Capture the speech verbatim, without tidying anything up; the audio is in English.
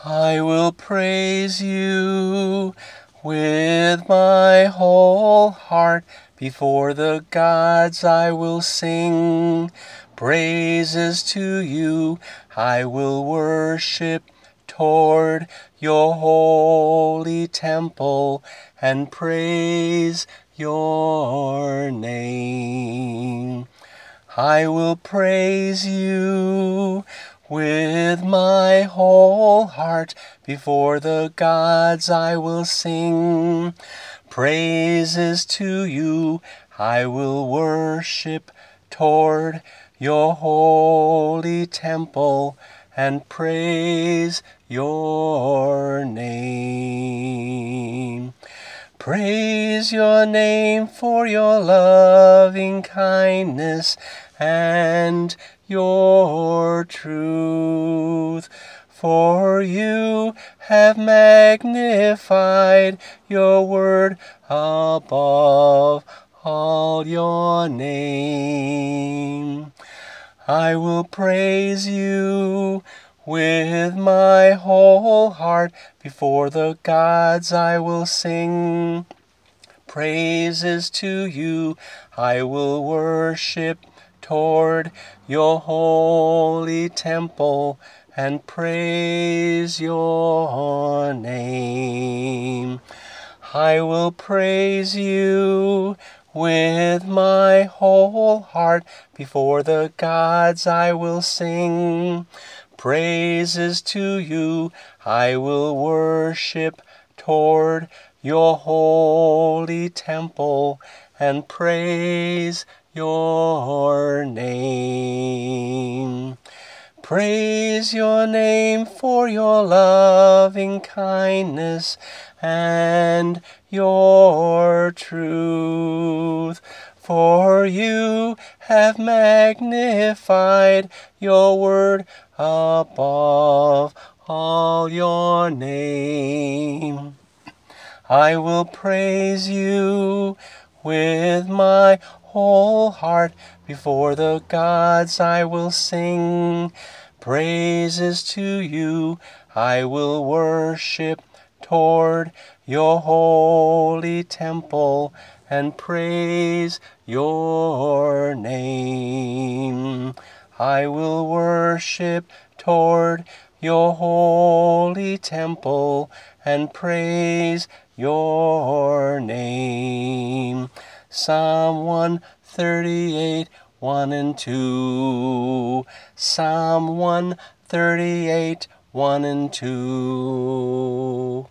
I will praise you with my whole heart. Before the gods I will sing praises to you. I will worship toward your holy temple and praise your name. I will praise you with my whole heart. Before the gods I will sing praises to you. I will worship toward your holy temple and praise your name. Praise your name for your loving kindness and your truth. For you have magnified your word above all your name. I will praise you with my whole heart. Before the gods I will sing praises to you. I will worship toward your holy temple and praise your name. I will praise you with my whole heart. Before the gods I will sing praises to you. I will worship toward your holy temple and praise your name. Praise your name for your loving kindness and your truth. For you have magnified your word above all your name. I will praise you with my whole heart. Before the gods I will sing praises to you. I will worship toward your holy temple and praise your name. I will worship toward your holy temple and praise your name. Psalm one thirty-eight, one and two. Psalm one thirty-eight, one and two.